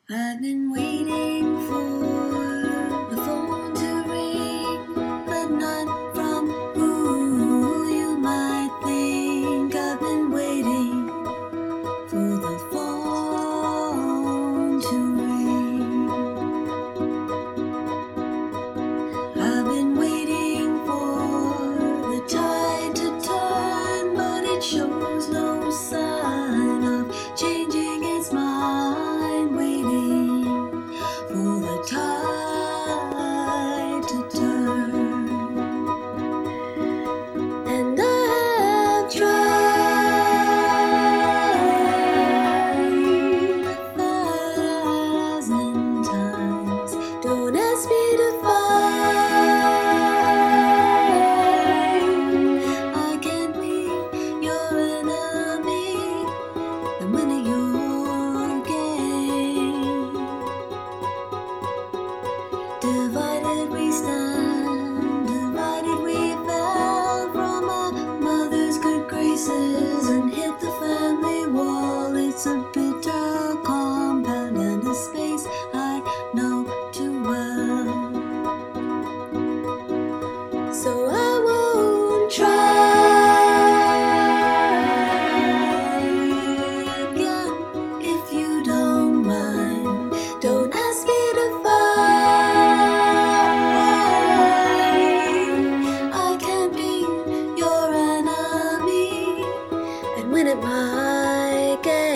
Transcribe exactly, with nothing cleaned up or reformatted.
I've been waiting for the phone to ring, but not from who you might think. I've been waiting for the phone to ring. I've been waiting for the tide to turn, but it shows no sign of changing its mind. Waiting for the tide to turn. And I have tried a thousand times. Don't ask me to find. I can't be your enemy. I'm winning your game. Divided we stand, divided we fell from our mother's good graces and hit the family wall. It's a bitter compound and a space I know too well. So I won't try again if you don't mind. Don't ask me to fight. I can't be your enemy and win at my game.